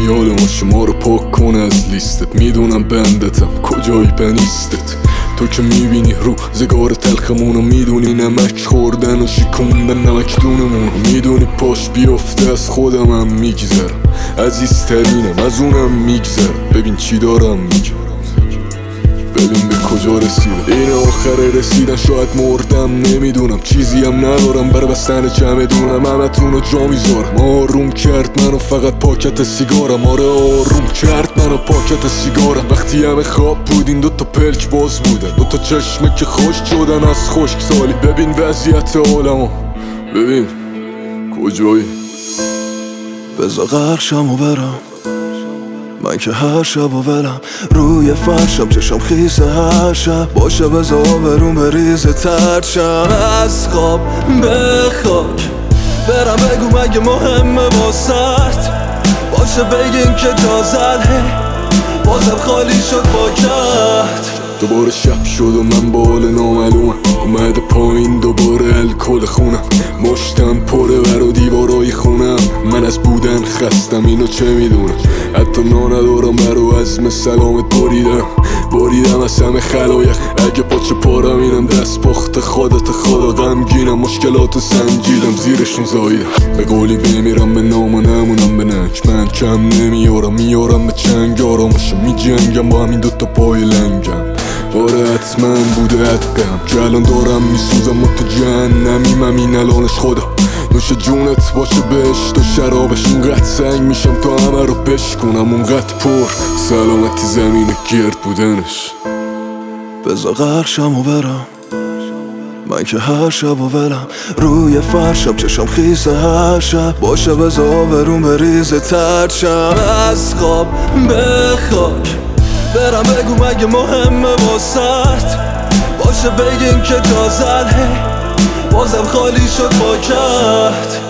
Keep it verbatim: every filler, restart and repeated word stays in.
یادم شما رو پاک کن از لیستت. میدونم بندتم کجایی بنیستت. تو که میبینی روزگار تلخمونو، میدونی نمک خوردن و شیکوندن نمک دونمونو، میدونی پاش بیفته از خودم هم میگذرم، عزیزترینم از اونم میگذرم. ببین چی دارم میگم، ببین به کجا رسیدم. این آخره رسیدن، شاید مردم نمیدونم، چیزی هم ندارم بر بستن چمدونم. همتون رو جا میذارم. آروم کرد منو فقط پاکت سیگارم. آره آروم کرد منو پاکت سیگارم. وقتی همه خواب بودین دوتا پلک باز بودن، دوتا چشمه که خوش شدن از خشک سالی. ببین وضعیت عالمو، ببین کجایی. بذار غرشم و برم، من که هر شب و ولم روی فرشم، چشم خیسه هر شب باشه. بذار برون بریزه ترشم از خواب به خاک برم. بگو مگه مهمه واسط باشه، بگین که جا زد بازم خالی شد پاکت. دوباره شب شد و من با حال نامعلومم، اومده پایین دوباره الکل خونم. مشتم پره بر و دیوارای خونم، من از بودن خستم اینو چه میدونم. حتی نا ندارم برو عزم سلامت بریدم بریدم از همه خلایق. اگه پاچه پارم اینم دست پخت خودت خدا. غمگینم مشکلاتو سنجیدم زیرشون زاییدم. به قولی بمیرم به نام و نمونم به ننگ. من کم نمیارم میارم به چنگ. آرامشم میجنگم با همین دوتا پای لنگم. آره حتما بوده حقم که الان دارم میسوزم. ما تو جهنمیم همین الانش خدا. نوش جونت باشه بهشت و شرابش. اونقدر سنگ میشم تا همه رو بشکنم، اونقدر پر سلامتی زمین گرد بودنش. بذار غرشم و برم، من که هر شب و ولم روی فرشم، چشم خیسه هر شب باشه. بذار برون بریزه ترشم از خواب به خاک برم. بگو مگه مهمه واسط باشه، بگین که جا زد بازم خالی شد پاکت.